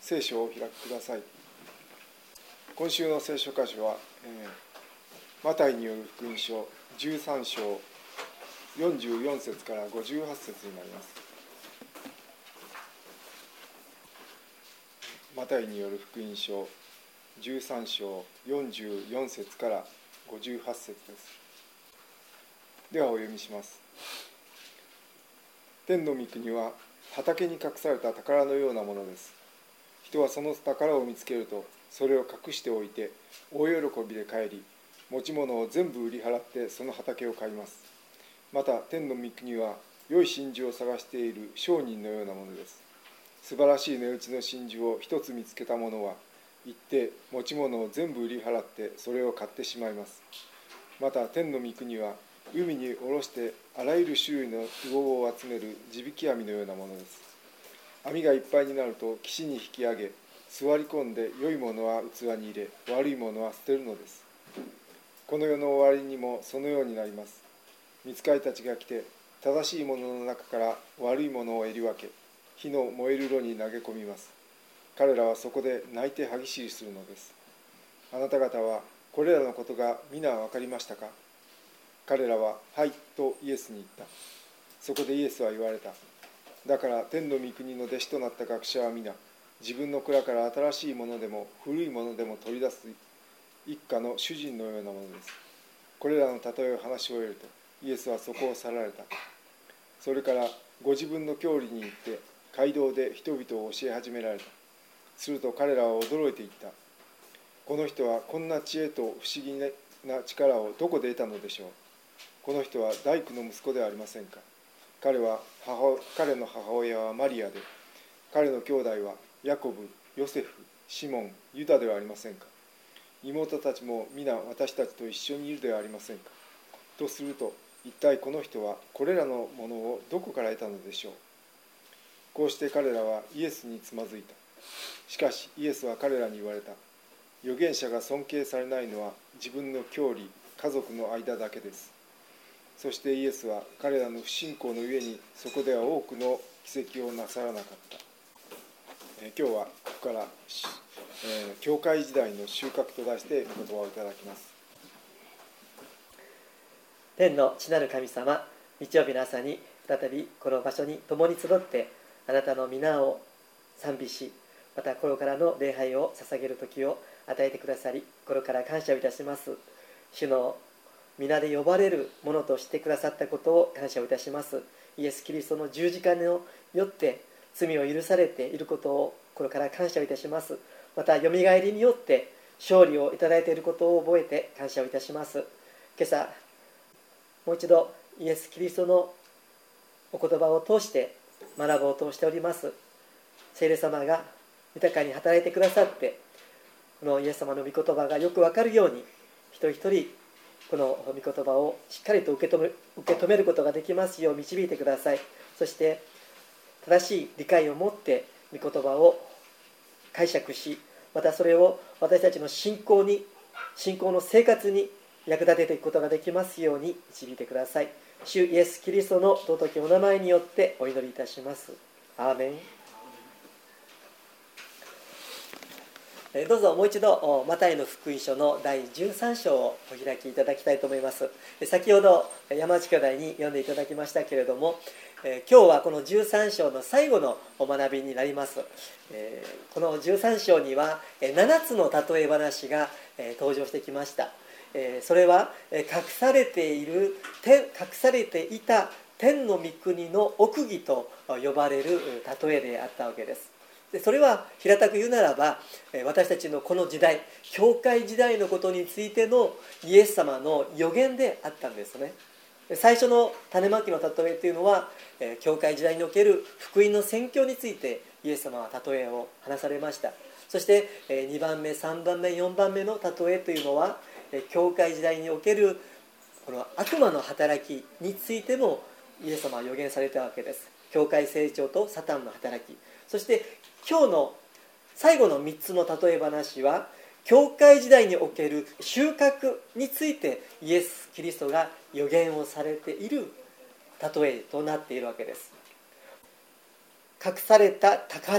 聖書をお開きください。今週の聖書箇所は、マタイによる福音書13章44節から58節になります。マタイによる福音書13章44節から58節です。ではお読みします。天の御国は畑に隠された宝のようなものです。人はその宝を見つけると、それを隠しておいて大喜びで帰り、持ち物を全部売り払ってその畑を買います。また天の御国は良い真珠を探している商人のようなものです。素晴らしい値打ちの真珠を一つ見つけた者は行って持ち物を全部売り払ってそれを買ってしまいます。また天の御国は海に下ろしてあらゆる種類の魚を集める地引き網のようなものです。網がいっぱいになると岸に引き上げ、座り込んで良いものは器に入れ、悪いものは捨てるのです。この世の終わりにもそのようになります。御使いたちが来て、正しいものの中から悪いものをえり分け、火の燃える炉に投げ込みます。彼らはそこで泣いて歯ぎしりするのです。あなた方はこれらのことが皆分かりましたか？彼らははいとイエスに言った。そこでイエスは言われた。だから天の御国の弟子となった学者は皆、自分の蔵から新しいものでも古いものでも取り出す一家の主人のようなものです。これらの例えを話し終えると、イエスはそこを去られた。それからご自分の郷里に行って街道で人々を教え始められた。すると彼らは驚いていった。この人はこんな知恵と不思議な力をどこで得たのでしょう。この人は大工の息子ではありませんか。彼の母親はマリアで、彼の兄弟はヤコブ、ヨセフ、シモン、ユダではありませんか。妹たちも皆私たちと一緒にいるではありませんか。とすると、一体この人はこれらのものをどこから得たのでしょう。こうして彼らはイエスにつまずいた。しかしイエスは彼らに言われた。預言者が尊敬されないのは自分の郷里、家族の間だけです。そしてイエスは彼らの不信仰のゆえにそこでは多くの奇跡をなさらなかった。今日はここから、教会時代の収穫と題して御言葉をいただきます。 天の父なる神様、日曜日の朝に再びこの場所に共に集ってあなたの皆を賛美し、また心からの礼拝を捧げる時を与えてくださり、心から感謝をいたします。主の皆で呼ばれるものとしてくださったことを感謝をいたします。イエス・キリストの十字架によって罪を許されていることを心から感謝をいたします。また、よみがえりによって勝利をいただいていることを覚えて感謝をいたします。今朝、もう一度イエス・キリストのお言葉を通して学ぼうとしております。聖霊様が豊かに働いてくださって、このイエス様の御言葉がよくわかるように、一人一人この御言葉をしっかりと受け止めることができますよう導いてください。そして正しい理解を持って御言葉を解釈し、またそれを私たちの信仰の生活に役立てていくことができますように導いてください。主イエス・キリストの尊きお名前によってお祈りいたします。アーメン。どうぞもう一度マタイの福音書の第13章をお開きいただきたいと思います。先ほど山内兄弟に読んでいただきましたけれども、今日はこの13章の最後のお学びになります。この13章には7つの例え話が登場してきました。それは隠されていた天の御国の奥義と呼ばれる例えであったわけです。それは平たく言うならば、私たちのこの時代、教会時代のことについてのイエス様の予言であったんですね。最初の種まきの例えというのは、教会時代における福音の宣教についてイエス様は例えを話されました。そして2番目、3番目、4番目の例えというのは、教会時代におけるこの悪魔の働きについてもイエス様は予言されたわけです。教会成長とサタンの働き。そして今日の最後の3つの例え話は、教会時代における収穫についてイエス・キリストが予言をされている例えとなっているわけです。隠された宝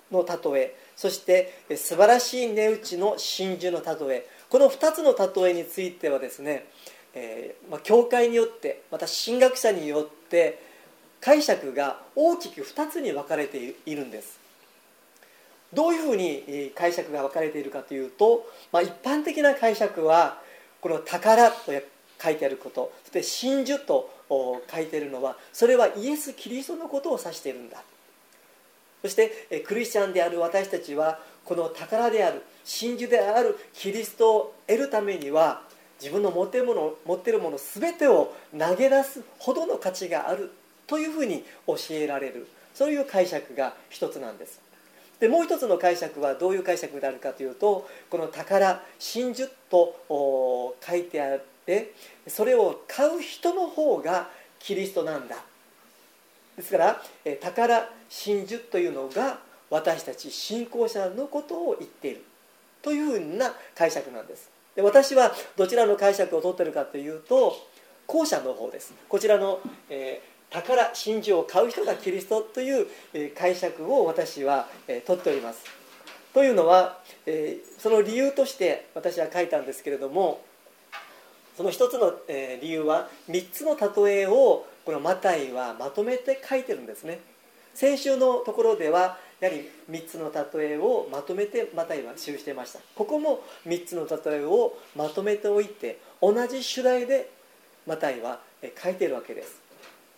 の例え、そして素晴らしい値打ちの真珠の例え、この2つの例えについてはですね、教会によってまた神学者によって解釈が大きく2つに分かれているんです。どういうふうに解釈が分かれているかというと、一般的な解釈はこの宝と書いてあること、そして真珠と書いているのは、それはイエス・キリストのことを指しているんだ。そしてクリスチャンである私たちはこの宝である真珠であるキリストを得るためには、自分の持っているもの全てを投げ出すほどの価値があるというふうに教えられる、そういう解釈が一つなんです。でもう一つの解釈はどういう解釈であるかというと、この宝真珠と書いてあって、それを買う人の方がキリストなんだ。ですから宝真珠というのが私たち信仰者のことを言っているというふうな解釈なんです。で、私はどちらの解釈を取っているかというと、後者の方です。こちらの、宝真珠を買う人がキリストという、解釈を私は、取っております。というのは、その理由として私は書いたんですけれども、その一つの、理由は3つの例えをこのマタイはまとめて書いてるんですね。先週のところではやはり3つの例えをまとめてマタイは記していました。ここも3つの例えをまとめておいて、同じ主題でマタイは書いているわけです。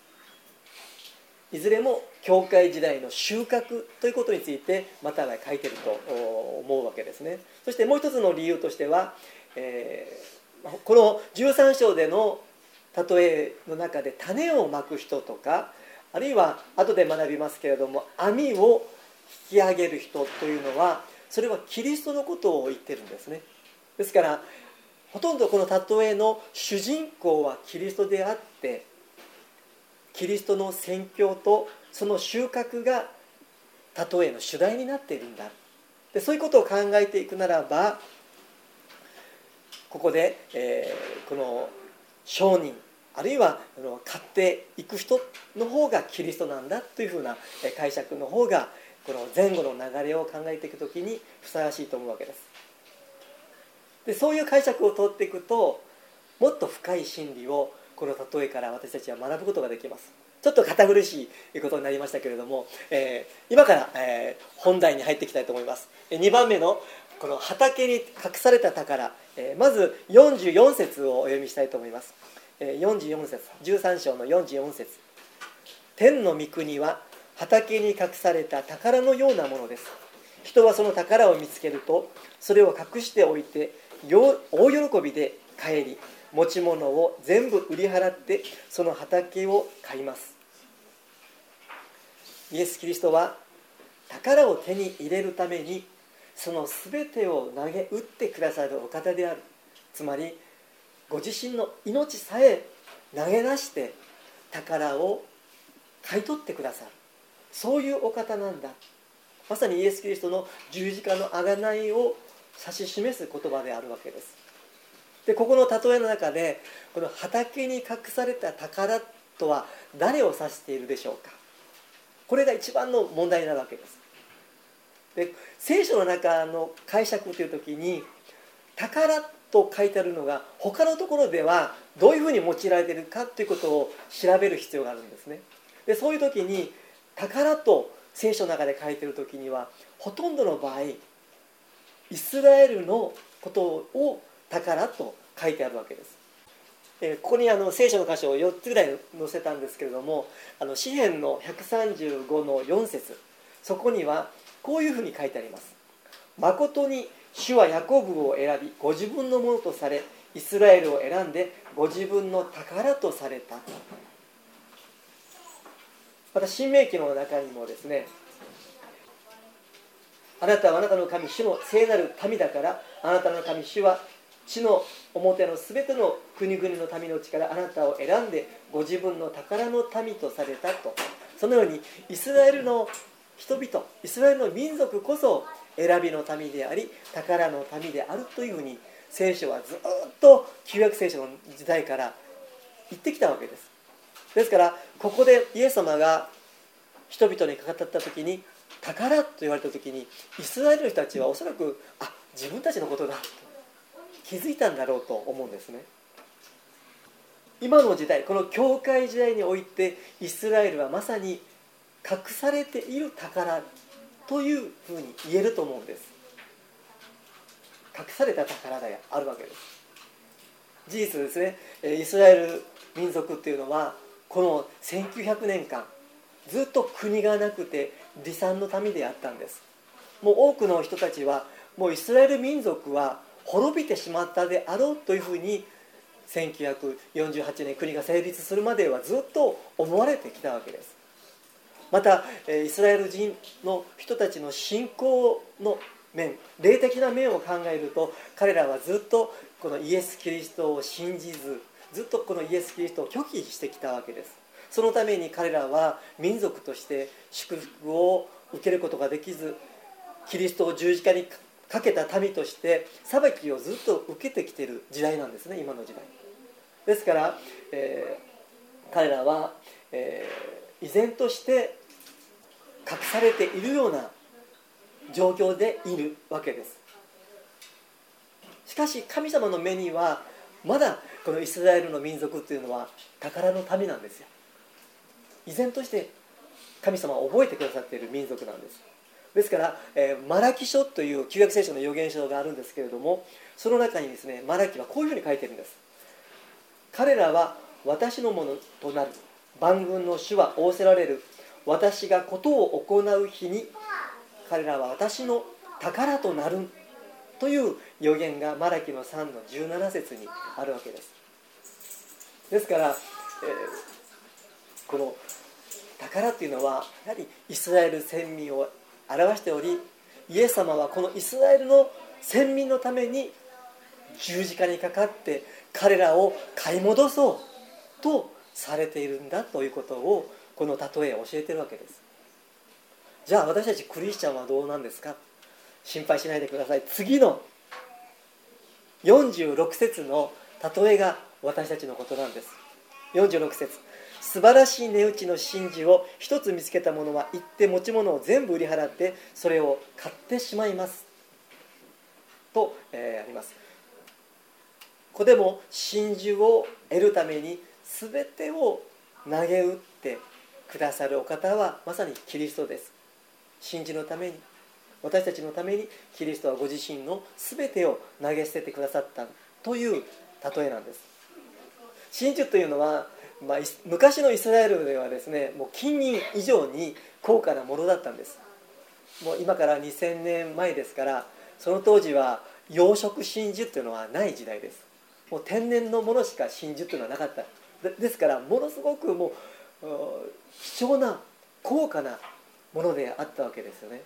いずれも教会時代の収穫ということについてマタイは書いていると思うわけですね。そしてもう一つの理由としては、この13章での例えの中で種をまく人とか、あるいは後で学びますけれども網を引き上げる人というのは、それはキリストのことを言ってるんですね。ですからほとんどこの例えの主人公はキリストであって、キリストの宣教とその収穫が例えの主題になっているんだ。で、そういうことを考えていくならば、ここで、この商人あるいは買っていく人の方がキリストなんだというふうな解釈の方が、この前後の流れを考えていくときにふさわしいと思うわけです。で、そういう解釈を取っていくと、もっと深い真理をこの例えから私たちは学ぶことができます。ちょっと堅苦しいことになりましたけれども、今から、本題に入っていきたいと思います。2番目のこの畑に隠された宝、まず44節をお読みしたいと思います。44節、13章の44節。天の御国は畑に隠された宝のようなものです。人はその宝を見つけると、それを隠しておいて大喜びで帰り、持ち物を全部売り払ってその畑を買います。イエス・キリストは宝を手に入れるためにその全てを投げ打ってくださるお方である。つまりご自身の命さえ投げ出して宝を買い取ってくださる、そういうお方なんだ。まさにイエス・キリストの十字架の贖いを指し示す言葉であるわけです。で、ここの例えの中でこの畑に隠された宝とは誰を指しているでしょうか。これが一番の問題になるわけです。で、聖書の中の解釈という時に宝と書いてあるのが他のところではどういうふうに用いられているかということを調べる必要があるんですね。で、そういう時に宝と聖書の中で書いている時にはほとんどの場合イスラエルのことを宝と書いてあるわけです。ここに聖書の箇所を4つぐらい載せたんですけれども、詩編の135の4節、そこにはこういうふうに書いてあります。誠に主はヤコブを選びご自分のものとされ、イスラエルを選んでご自分の宝とされた。また新明記の中にもですね、あなたはあなたの神主の聖なる民だから、あなたの神主は地の表のすべての国々の民のうちからあなたを選んでご自分の宝の民とされたと。そのようにイスラエルの人々、イスラエルの民族こそ選びの民であり宝の民であるというふうに聖書はずっと旧約聖書の時代から言ってきたわけです。ですからここでイエス様が人々に語った時に宝と言われた時にイスラエルの人たちはおそらく自分たちのことだと気づいたんだろうと思うんですね。今の時代、この教会時代においてイスラエルはまさに隠されている宝というふうに言えると思うんです。隠された宝であるわけです。事実ですね、イスラエル民族っていうのはこの1900年間ずっと国がなくて離散の民であったんです。もう多くの人たちはもうイスラエル民族は滅びてしまったであろうというふうに1948年国が成立するまではずっと思われてきたわけです。またイスラエル人の人たちの信仰の面、霊的な面を考えると、彼らはずっとこのイエス・キリストを信じず、ずっとこのイエス・キリストを拒否してきたわけです。そのために彼らは民族として祝福を受けることができず、キリストを十字架にかけた民として裁きをずっと受けてきている時代なんですね、今の時代ですから、彼らは、依然として隠されているような状況でいるわけです。しかし神様の目にはまだこのイスラエルの民族というのは宝の民なんですよ。依然として神様を覚えてくださっている民族なんです。ですから、マラキ書という旧約聖書の預言書があるんですけれども、その中にですね、マラキはこういうふうに書いているんです。彼らは私のものとなる。万軍の主は仰せられる。私がことを行う日に彼らは私の宝となるという預言がマラキの3の17節にあるわけです。ですから、この宝というのはやはりイスラエル先民を表しており、イエス様はこのイスラエルの先民のために十字架にかかって彼らを買い戻そうとされているんだということをこの例えを教えているわけです。じゃあ私たちクリスチャンはどうなんですか。心配しないでください。次の46節の例えが私たちのことなんです。46節、素晴らしい値打ちの真珠を一つ見つけた者は行って持ち物を全部売り払ってそれを買ってしまいますと、あります。ここでも真珠を得るために全てを投げ打ってくださるお方はまさにキリストです。真珠のために、私たちのためにキリストはご自身の全てを投げ捨ててくださったという例えなんです。真珠というのは、昔のイスラエルではですね、もう金銀以上に高価なものだったんです。もう今から2000年前ですから、その当時は養殖真珠というのはない時代です。もう天然のものしか真珠というのはなかった。ですからものすごくもう貴重な高価なものであったわけですよね。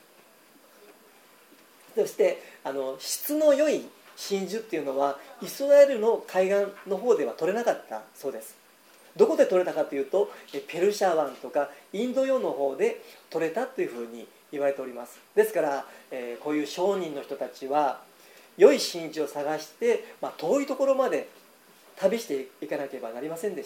そして質の良い真珠っていうのはイスラエルの海岸の方では取れなかったそうです。どこで取れたかというとペルシャ湾とかインド洋の方で取れたというふうに言われております。ですから、こういう商人の人たちは良い真珠を探して、遠いところまで旅していかなければなりませんでした。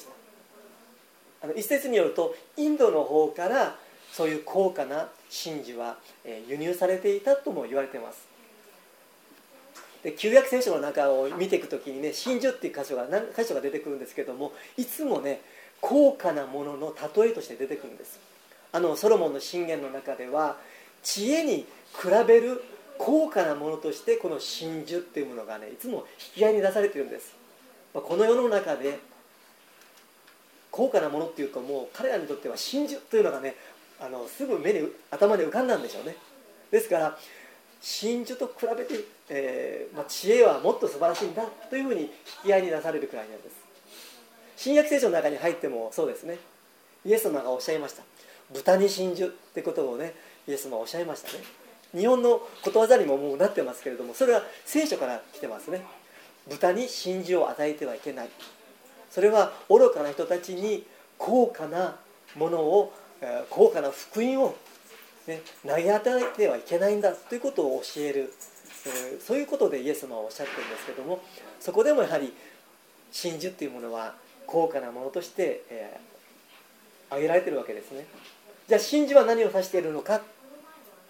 一説によるとインドの方からそういう高価な真珠は輸入されていたとも言われています。で旧約聖書の中を見ていくときにね、真珠っていう箇所が何箇所が出てくるんですけども、いつもね高価なものの例えとして出てくるんです。ソロモンの箴言の中では知恵に比べる高価なものとしてこの真珠っていうものがねいつも引き合いに出されているんです。この世の中で高価なものっていうともう彼らにとっては真珠というのがねすぐ頭に浮かんだんでしょうね。ですから真珠と比べて、知恵はもっと素晴らしいんだというふうに引き合いに出されるくらいなんです。新約聖書の中に入ってもそうですね。イエス様がおっしゃいました。豚に真珠ってことをねイエス様はおっしゃいましたね。日本のことわざにももうなってますけれども、それは聖書から来てますね。豚に真珠を与えてはいけない。それは愚かな人たちに高価なものを、高価な福音を、投げ与えてはいけないんだということを教える、そういうことでイエス様はおっしゃってるんですけども、そこでもやはり真珠というものは高価なものとして、挙げられているわけですね。じゃあ真珠は何を指しているのか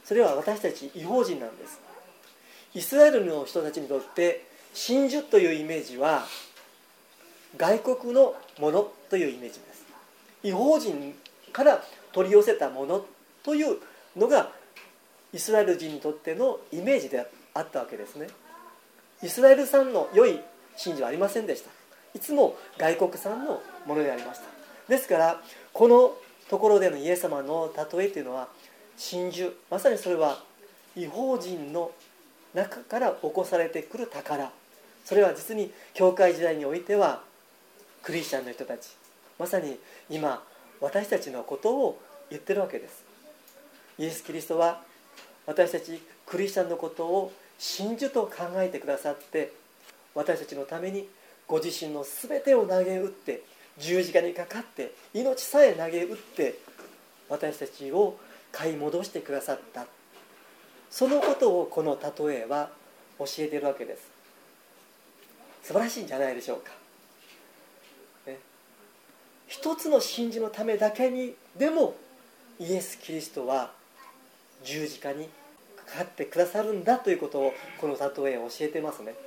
それは私たち異邦人なんです。イスラエルの人たちにとって真珠というイメージは外国のものというイメージです。異邦人から取り寄せたものというのがイスラエル人にとってのイメージであったわけですね。イスラエル産の良い真珠はありませんでした。いつも外国産のものでありました。ですからこのところでのイエス様の例えというのは真珠、まさにそれは異邦人の中から起こされてくる宝、それは実に教会時代においてはクリスチャンの人たち、まさに今私たちのことを言ってるわけです。イエス・キリストは私たちクリスチャンのことを真珠と考えてくださって、私たちのためにご自身の全てを投げ打って十字架にかかって命さえ投げ打って私たちを買い戻してくださった、そのことをこの例えは教えているわけです。素晴らしいんじゃないでしょうか、ね、一つの真珠のためだけにでもイエス・キリストは十字架にかかってくださるんだということをこの例えを教えてますね。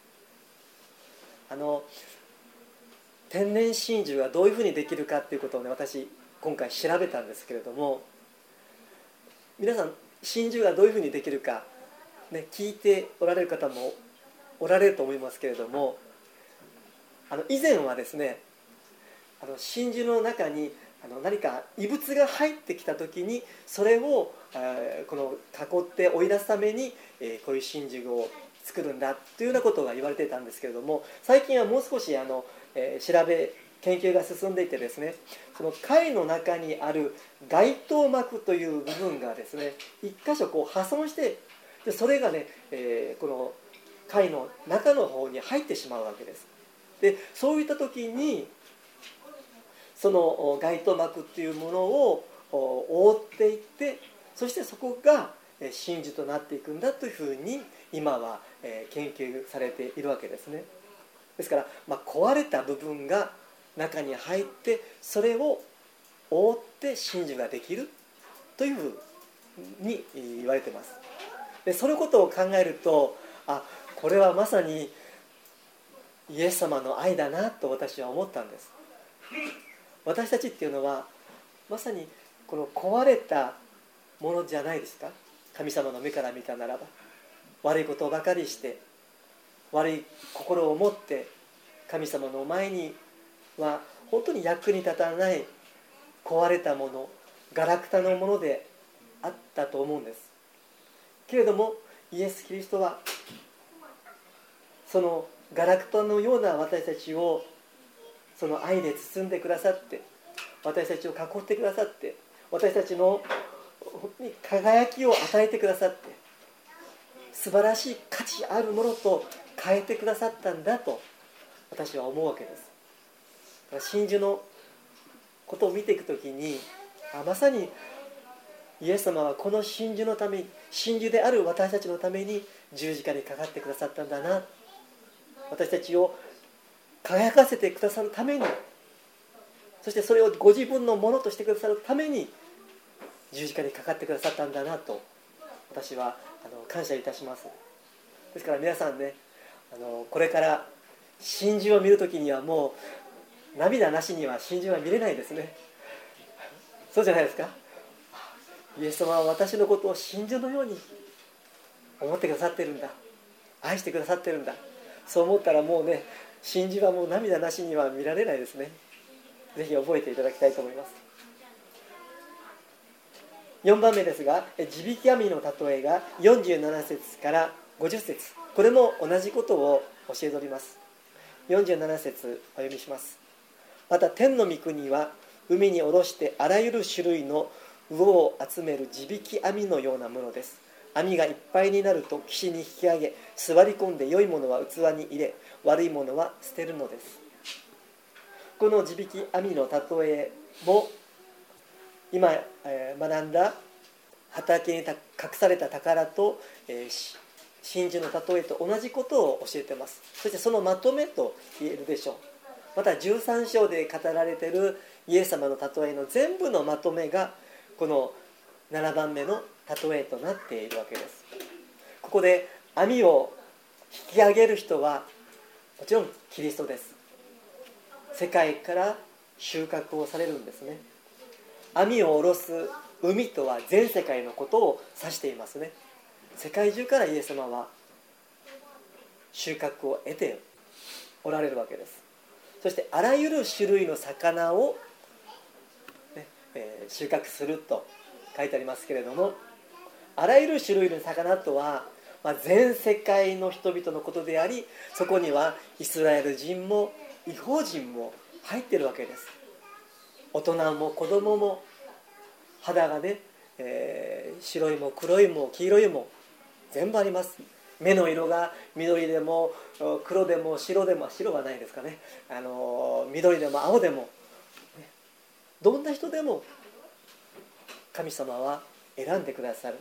天然真珠がどういうふうにできるかということをね、私今回調べたんですけれども、皆さん真珠がどういうふうにできるか、ね、聞いておられる方もおられると思いますけれども、以前はですね、真珠の中に何か異物が入ってきた時にそれをこの囲って追い出すためにこういう真珠を作るんだというようなことが言われていたんですけれども、最近はもう少し研究が進んでいてですね、その貝の中にある外頭膜という部分がですね、一箇所こう破損して、でそれがね、この貝の中の方に入ってしまうわけです。でそういった時にその外頭膜っていうものを覆っていって、そしてそこが真珠となっていくんだというふうに今は研究されているわけですね。ですから、壊れた部分が中に入ってそれを覆って真珠ができるというふうに言われています。でそのことを考えると、これはまさにイエス様の愛だなと私は思ったんです。私たちっていうのはまさにこの壊れたものじゃないですか。神様の目から見たならば悪いことばかりして悪い心を持って神様の前には本当に役に立たない壊れたもの、ガラクタのものであったと思うんです。けれどもイエス・キリストはそのガラクタのような私たちをその愛で包んでくださって、私たちを囲ってくださって、私たちの本当に輝きを与えてくださって、素晴らしい価値あるものと変えてくださったんだと私は思うわけです。真珠のことを見ていくときに、まさにイエス様はこの真珠のために、真珠である私たちのために十字架にかかってくださったんだな、私たちを輝かせてくださるために、そしてそれをご自分のものとしてくださるために十字架にかかってくださったんだなと私は感謝いたします。ですから皆さんね、これから真珠を見るときにはもう涙なしには真珠は見れないですね。そうじゃないですか。イエス様は私のことを真珠のように思ってくださってるんだ、愛してくださってるんだ、そう思ったらもうね、真珠はもう涙なしには見られないですね。ぜひ覚えていただきたいと思います。4番目ですが、地引き網の例えが47節から50節、これも同じことを教えております。47節お読みします。また天の御国は海に下ろしてあらゆる種類の魚を集める地引き網のようなものです。網がいっぱいになると岸に引き上げ、座り込んで良いものは器に入れ、悪いものは捨てるのです。この地引き網の例えも今学んだ畑に隠された宝と真珠の例えと同じことを教えています。そしてそのまとめと言えるでしょう。また13章で語られているイエス様の例えの全部のまとめがこの7番目の例えとなっているわけです。ここで網を引き上げる人はもちろんキリストです。世界から収穫をされるんですね。網を下ろす海とは全世界のことを指していますね。世界中からイエス様は収穫を得ておられるわけです。そしてあらゆる種類の魚を、収穫すると書いてありますけれども、あらゆる種類の魚とは、全世界の人々のことであり、そこにはイスラエル人も異邦人も入っているわけです。大人も子供も肌がね、白いも黒いも黄色いも全部あります。目の色が緑でも黒でも白でも、白はないですかね、緑でも青でも、どんな人でも神様は選んでくださる。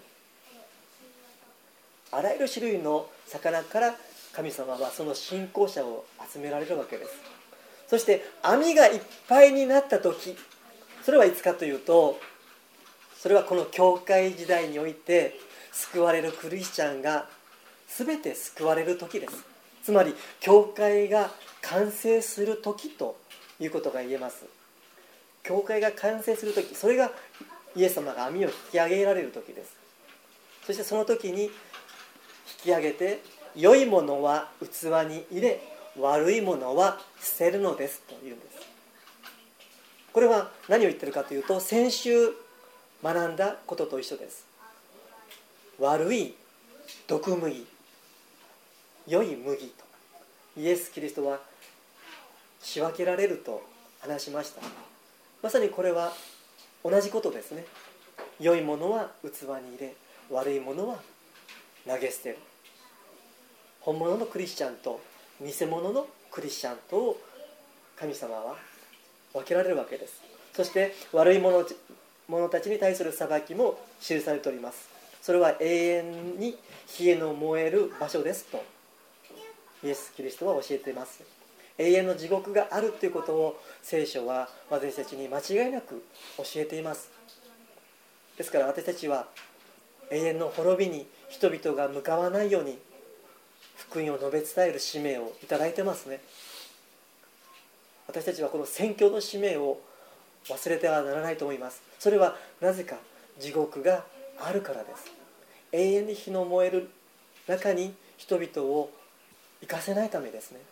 あらゆる種類の魚から神様はその信仰者を集められるわけです。そして網がいっぱいになった時、それはいつかというと、それはこの教会時代において救われるクリスチャンが全て救われる時です。つまり教会が完成する時ということが言えます。教会が完成する時、それがイエス様が網を引き上げられる時です。そしてその時に引き上げて、良いものは器に入れ、悪いものは捨てるのですというんです。これは何を言ってるかというと、先週学んだことと一緒です。悪い毒麦、良い麦とイエス・キリストは仕分けられると話しました。まさにこれは同じことですね。良いものは器に入れ、悪いものは投げ捨てる。本物のクリスチャンと偽物のクリスチャンとを神様は分けられるわけです。そして悪い者たちに対する裁きも記されております。それは永遠に火の燃える場所ですとイエス・キリストは教えています。永遠の地獄があるということを聖書は私たちに間違いなく教えています。ですから私たちは永遠の滅びに人々が向かわないように福音を述べ伝える使命をいただいてますね。私たちはこの宣教の使命を忘れてはならないと思います。それはなぜか地獄があるからです。永遠に火の燃える中に人々を行かせないためですね。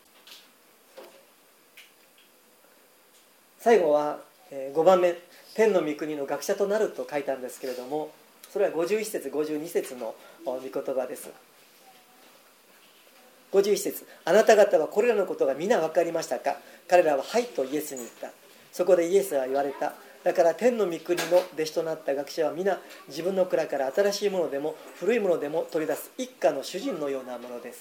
最後は5番目、天の御国の学者となると書いたんですけれども、それは51節52節の御言葉です。51節、あなた方はこれらのことが皆分かりましたか。彼らははいとイエスに言った。そこでイエスは言われた。だから天の御国の弟子となった学者は皆自分の蔵から新しいものでも古いものでも取り出す一家の主人のようなものです。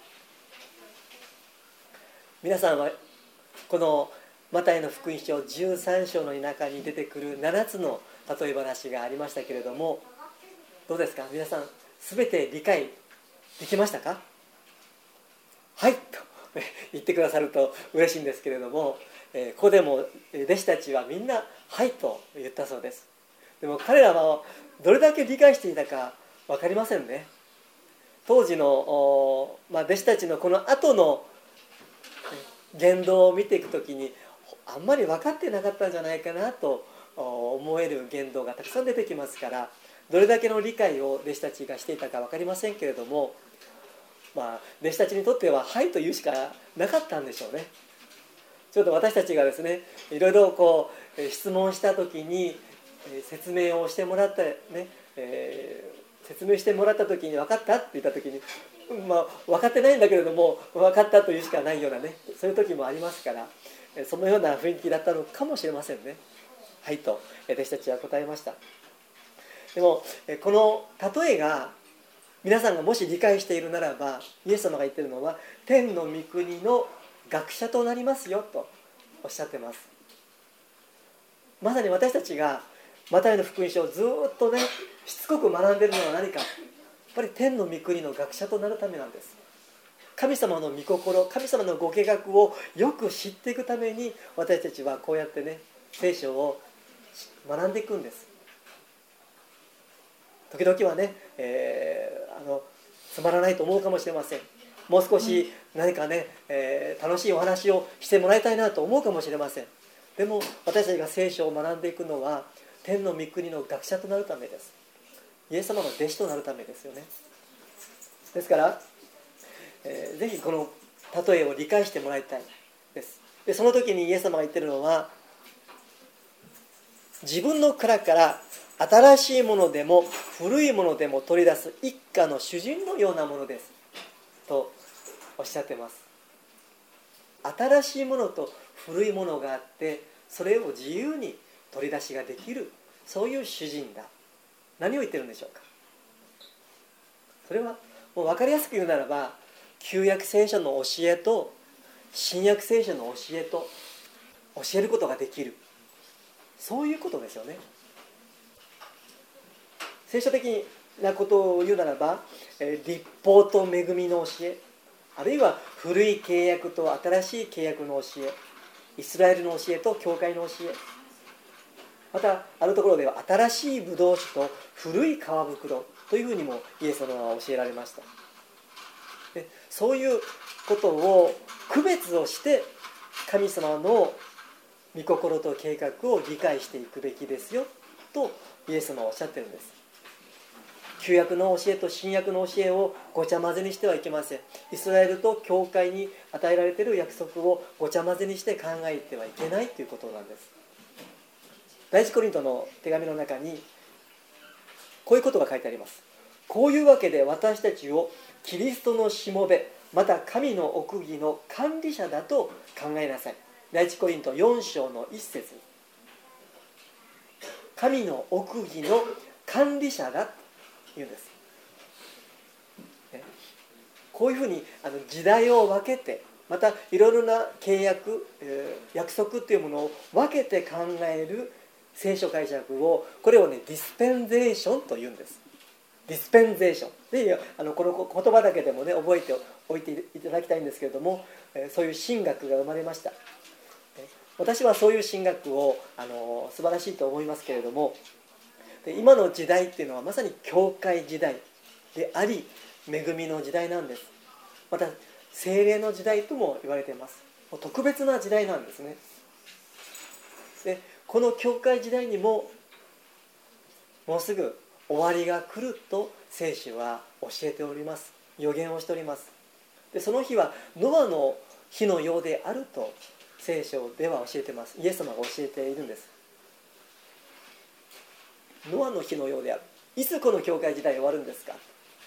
皆さんはこのマタイの福音書13章の中に出てくる7つの例え話がありましたけれども、どうですか。皆さん全て理解できましたか。はいと言ってくださると嬉しいんですけれども、ここでも弟子たちはみんなはいと言ったそうです。でも彼らはどれだけ理解していたか分かりませんね。当時の、弟子たちのこの後の言動を見ていくときにあんまり分かってなかったんじゃないかなと思える言動がたくさん出てきますから、どれだけの理解を弟子たちがしていたか分かりませんけれども、弟子たちにとってははいと言うしかなかったんでしょうね。ちょっと私たちがですね、いろいろ質問したときに説明をしてもらったね、説明してもらったときに分かったって言ったときに、分かってないんだけれども分かったというしかないようなね、そういう時もありますから、そのような雰囲気だったのかもしれませんね。はいと弟子たちは答えました。でもこの例えが皆さんがもし理解しているならば、イエス様が言っているのは天の御国の学者となりますよとおっしゃってます。まさに私たちがマタイの福音書をずっとねしつこく学んでいるのは何か、やっぱり天の御国の学者となるためなんです。神様の御心、神様のご計画をよく知っていくために私たちはこうやってね聖書を学んでいくんです。 時々はね、つまらないと思うかもしれません。もう少し何かね、楽しいお話をしてもらいたいなと思うかもしれません。でも私たちが聖書を学んでいくのは天の御国の学者となるためです。イエス様の弟子となるためですよね。ですから、ぜひこの例えを理解してもらいたいです。でその時にイエス様が言ってるのは、自分の蔵から新しいものでも古いものでも取り出す一家の主人のようなものですとおっしゃってます。新しいものと古いものがあって、それを自由に取り出しができる、そういう主人だ。何を言ってるんでしょうか。それはもう分かりやすく言うならば、旧約聖書の教えと新約聖書の教えと教えることができる、そういうことですよね。聖書的なことを言うならば、律法と恵みの教え、あるいは古い契約と新しい契約の教え、イスラエルの教えと教会の教え、またあるところでは新しいブドウ酒と古い皮袋というふうにもイエス様は教えられました。でそういうことを区別をして神様の御心と計画を理解していくべきですよとイエス様はおっしゃってるんです。旧約の教えと新約の教えをごちゃ混ぜにしてはいけません。イスラエルと教会に与えられている約束をごちゃ混ぜにして考えてはいけないということなんです。第一コリントの手紙の中にこういうことが書いてあります。こういうわけで私たちをキリストのしもべ、また神の奥義の管理者だと考えなさい。第一コリント4章の1節、神の奥義の管理者だと言うんです。こういうふうに時代を分けて、またいろいろな契約、約束というものを分けて考える聖書解釈を、これをねディスペンゼーションと言うんです。ディスペンゼーションで、この言葉だけでもね覚えておいていただきたいんですけれども、そういう神学が生まれました。私はそういう神学を素晴らしいと思いますけれども、今の時代っていうのはまさに教会時代であり、恵みの時代なんです。また聖霊の時代とも言われています。特別な時代なんですね。でこの教会時代にももうすぐ終わりが来ると聖書は教えております。予言をしております。でその日はノアの日のようであると聖書では教えています。イエス様が教えているんです。ノアの日のようである。いつこの教会時代終わるんですか。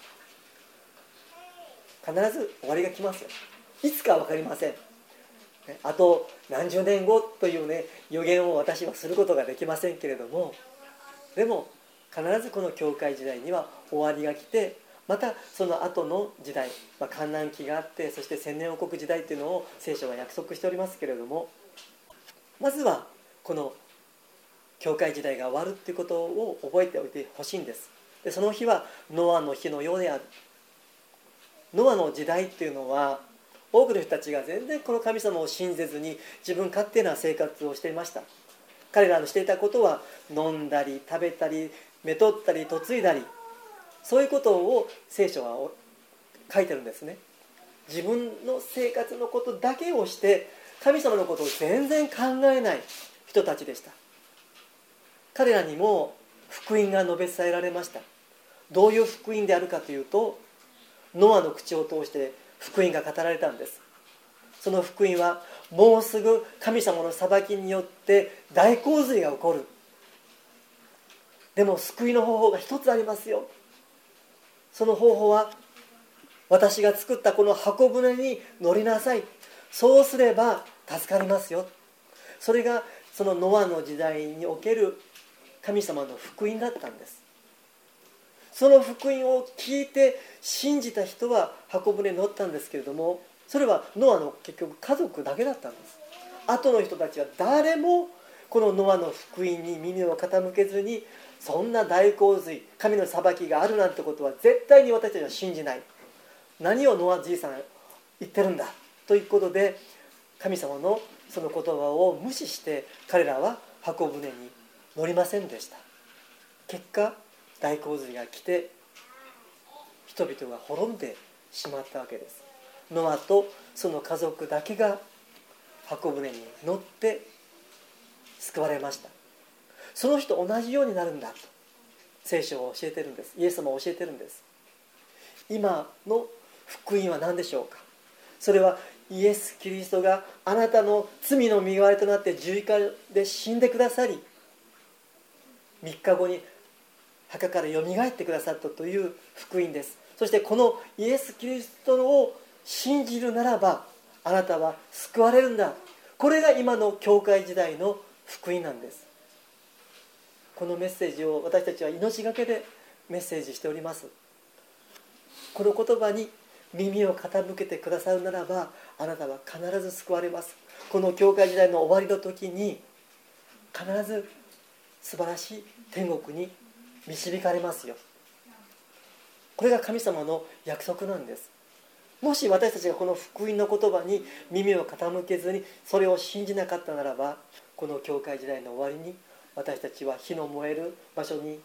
必ず終わりが来ますよ。いつか分かりません。あと何十年後というね予言を私はすることができませんけれども、でも必ずこの教会時代には終わりが来て、またその後の時代、観覧期があって、そして千年王国時代というのを聖書は約束しておりますけれども、まずはこの教会時代が終わるということを覚えておいてほしいんです。でその日はノアの日のようである。ノアの時代っていうのは多くの人たちが全然この神様を信じずに自分勝手な生活をしていました。彼らのしていたことは飲んだり食べたりめとったり嫁いだり、そういうことを聖書は書いてるんですね。自分の生活のことだけをして神様のことを全然考えない人たちでした。彼らにも福音が述べ伝えられました。どういう福音であるかというと、ノアの口を通して福音が語られたんです。その福音はもうすぐ神様の裁きによって大洪水が起こる。でも救いの方法が一つありますよ。その方法は私が作ったこの箱舟に乗りなさい。そうすれば助かりますよ。それがそのノアの時代における神様の福音だったんです。その福音を聞いて信じた人は箱舟に乗ったんですけれども、それはノアの結局家族だけだったんです。後の人たちは誰もこのノアの福音に耳を傾けずに、そんな大洪水、神の裁きがあるなんてことは絶対に私たちは信じない。何をノアじいさん言ってるんだということで、神様のその言葉を無視して彼らは箱舟に乗りませんでした。結果大洪水が来て人々が滅んでしまったわけです。ノアとその家族だけが箱舟に乗って救われました。その人同じようになるんだと聖書は教えてるんです。イエス様は教えてるんです。今の福音は何でしょうか。それはイエス・キリストがあなたの罪の身代わりとなって十字架で死んでくださり、3日後に墓からよみがえってくださったという福音です。そしてこのイエス・キリストを信じるならばあなたは救われるんだ。これが今の教会時代の福音なんです。このメッセージを私たちは命がけでメッセージしております。この言葉に耳を傾けてくださるならばあなたは必ず救われます。この教会時代の終わりの時に必ず素晴らしい天国に導かれますよ。これが神様の約束なんです。もし私たちがこの福音の言葉に耳を傾けずにそれを信じなかったならば、この教会時代の終わりに私たちは火の燃える場所に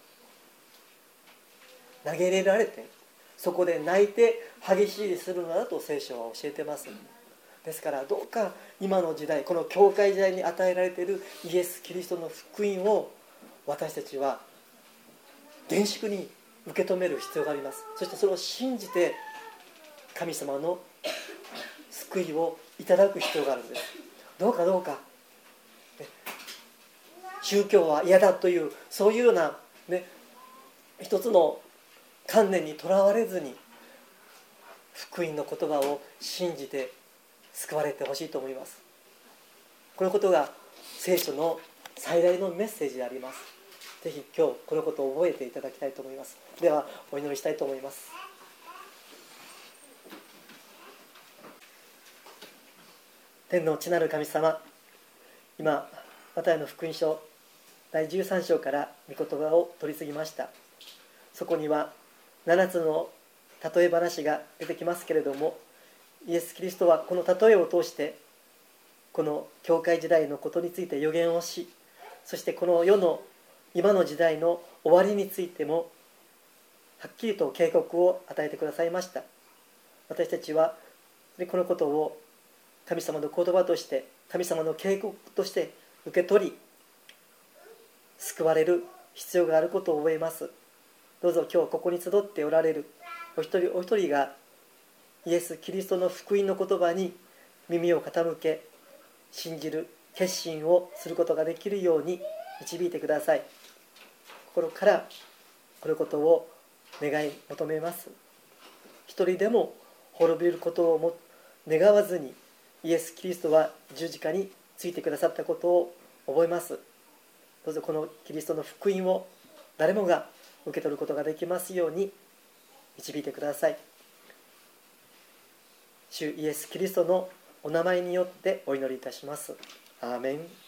投げ入れられて、そこで泣いて歯ぎしりするのだと聖書は教えてます。ですからどうか今の時代、この教会時代に与えられているイエス・キリストの福音を私たちは厳粛に受け止める必要があります。そしてそれを信じて神様の救いをいただく必要があるんです。どうか宗教は嫌だというそういうような、一つの観念にとらわれずに福音の言葉を信じて救われてほしいと思います。このことが聖書の最大のメッセージであります。ぜひ今日このことを覚えていただきたいと思います。ではお祈りしたいと思います。天の地なる神様、今マタイの福音書第13章から御言葉を取り次ぎました。そこには7つの例え話が出てきますけれども、イエス・キリストはこの例えを通してこの教会時代のことについて予言をし、そしてこの世の今の時代の終わりについてもはっきりと警告を与えてくださいました。私たちはこのことを神様の言葉として、神様の警告として受け取り、救われる必要があることを覚えます。どうぞ今日ここに集っておられるお一人お一人がイエス・キリストの福音の言葉に耳を傾け、信じる決心をすることができるように導いてください。心からこのことを願い求めます。一人でも滅びることを願わずにイエス・キリストは十字架についてくださったことを覚えます。どうぞこのキリストの福音を誰もが受け取ることができますように導いてください。主イエス・キリストのお名前によってお祈りいたします。アーメン。